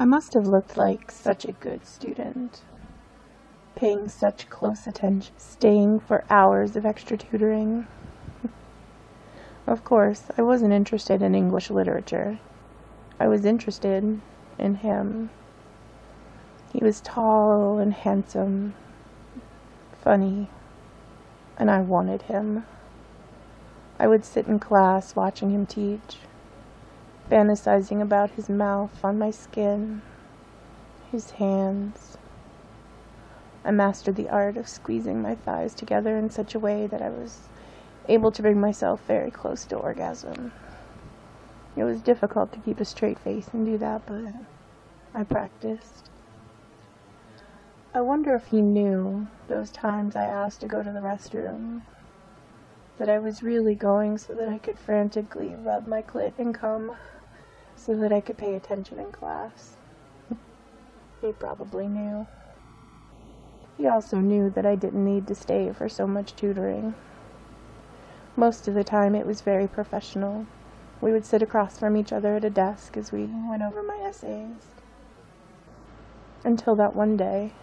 I must have looked like such a good student, paying such close attention, staying for hours of extra tutoring. Of course, I wasn't interested in English literature. I was interested in him. He was tall and handsome, funny, and I wanted him. I would sit in class watching him teach, fantasizing about his mouth on my skin, his hands. I mastered the art of squeezing my thighs together in such a way that I was able to bring myself very close to orgasm. It was difficult to keep a straight face and do that, but I practiced. I wonder if he knew those times I asked to go to the restroom, that I was really going so that I could frantically rub my clit and come, so that I could pay attention in class. He probably knew. He also knew that I didn't need to stay for so much tutoring. Most of the time it was very professional. We would sit across from each other at a desk as we went over my essays. Until that one day.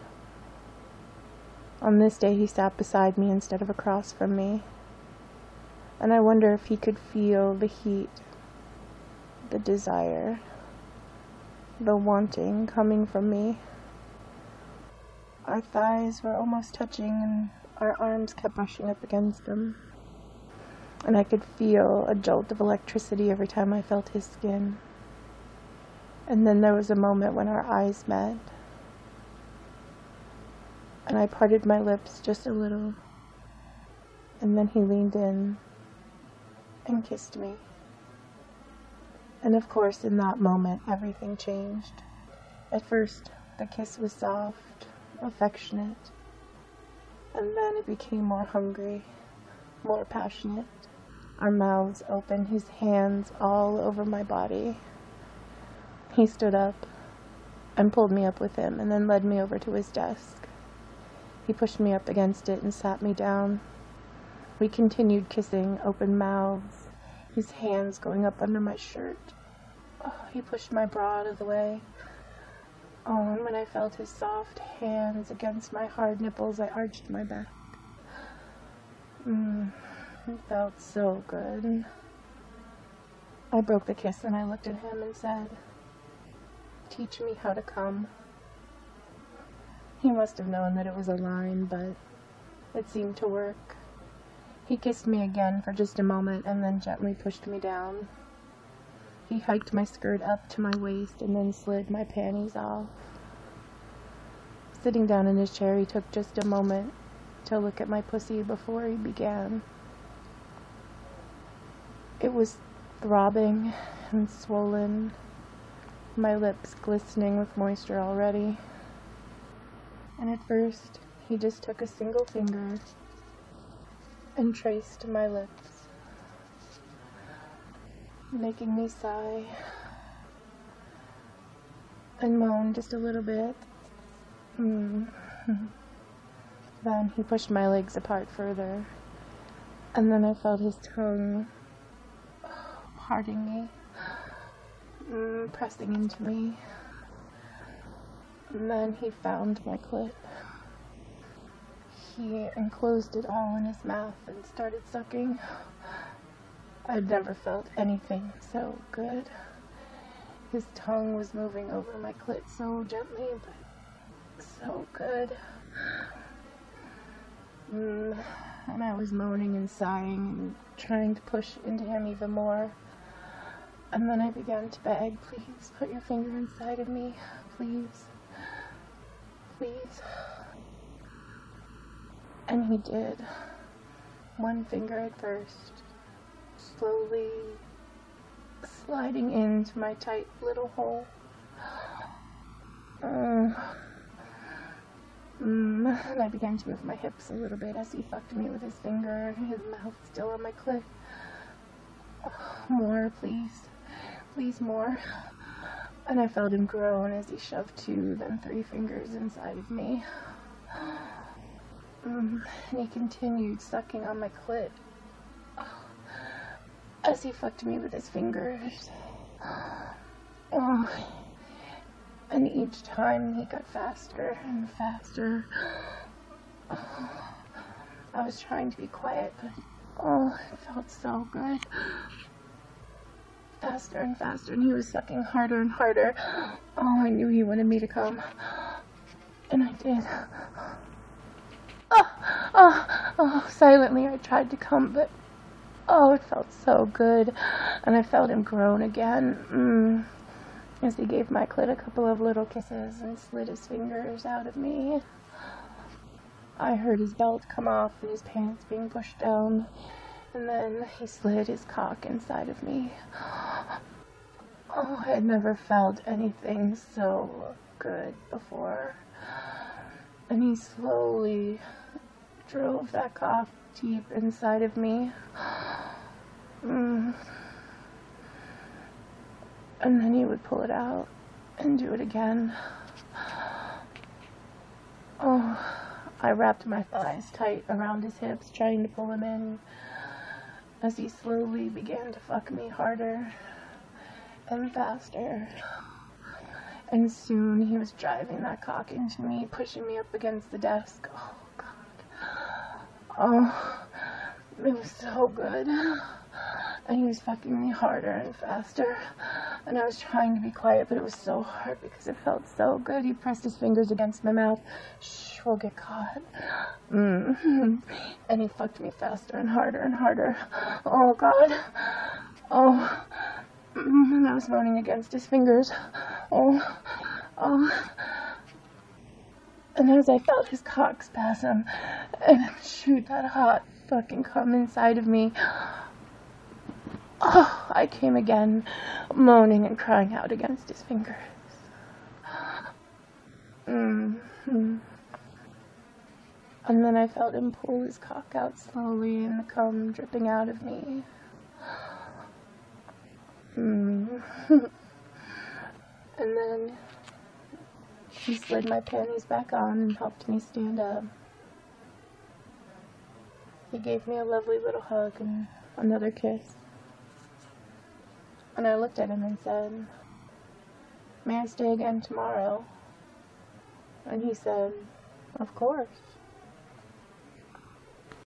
On this day he sat beside me instead of across from me. And I wonder if he could feel the heat, the desire, the wanting coming from me. Our thighs were almost touching and our arms kept brushing up against them. And I could feel a jolt of electricity every time I felt his skin. And then there was a moment when our eyes met. And I parted my lips just a little. And then he leaned in and kissed me. And of course, in that moment, everything changed. At first, the kiss was soft, affectionate. And then it became more hungry, more passionate. Our mouths open, his hands all over my body. He stood up and pulled me up with him and then led me over to his desk. He pushed me up against it and sat me down. We continued kissing, open mouths, his hands going up under my shirt. Oh, he pushed my bra out of the way. Oh, and when I felt his soft hands against my hard nipples, I arched my back. It felt so good. I broke the kiss and I looked at him and said, "Teach me how to come." He must have known that it was a line, but it seemed to work. He kissed me again for just a moment and then gently pushed me down. He hiked my skirt up to my waist and then slid my panties off. Sitting down in his chair, he took just a moment to look at my pussy before he began. It was throbbing and swollen, my lips glistening with moisture already. And at first, he just took a single finger and traced my lips, making me sigh and moan just a little bit. Then he pushed my legs apart further, and then I felt his tongue parting me, pressing into me. And then he found my clit. He enclosed it all in his mouth and started sucking. I'd never felt anything so good. His tongue was moving over my clit so gently, but so good. And I was moaning and sighing and trying to push into him even more. And then I began to beg, "Please put your finger inside of me, please, please." And he did. One finger at first, slowly sliding into my tight little hole. And I began to move my hips a little bit as he fucked me with his finger, his mouth still on my clit. "More, please. Please, more." And I felt him groan as he shoved 2, then 3 fingers inside of me. And he continued sucking on my clit as he fucked me with his fingers. And each time he got faster and faster. I was trying to be quiet, but it felt so good. Faster and faster, and he was sucking harder and harder. Oh, I knew he wanted me to come. And I did. Silently I tried to come, but it felt so good. And I felt him groan again. As he gave my clit a couple of little kisses and slid his fingers out of me. I heard his belt come off and his pants being pushed down. And then he slid his cock inside of me. I had never felt anything so good before. And he slowly drove that cock deep inside of me. And then he would pull it out and do it again. I wrapped my thighs tight around his hips, trying to pull him in, as he slowly began to fuck me harder and faster. And soon he was driving that cock into me, pushing me up against the desk. Oh, God. It was so good. And he was fucking me harder and faster. And I was trying to be quiet, but it was so hard because it felt so good. He pressed his fingers against my mouth. Shh, we'll get caught. And he fucked me faster and harder and harder. Oh, God. And I was moaning against his fingers. And as I felt his cock spasm and shoot that hot fucking cum inside of me, I came again, moaning and crying out against his fingers. And then I felt him pull his cock out slowly and the cum dripping out of me. And then he slid my panties back on and helped me stand up. He gave me a lovely little hug and another kiss. And I looked at him and said, "May I stay again tomorrow?" And he said, "Of course."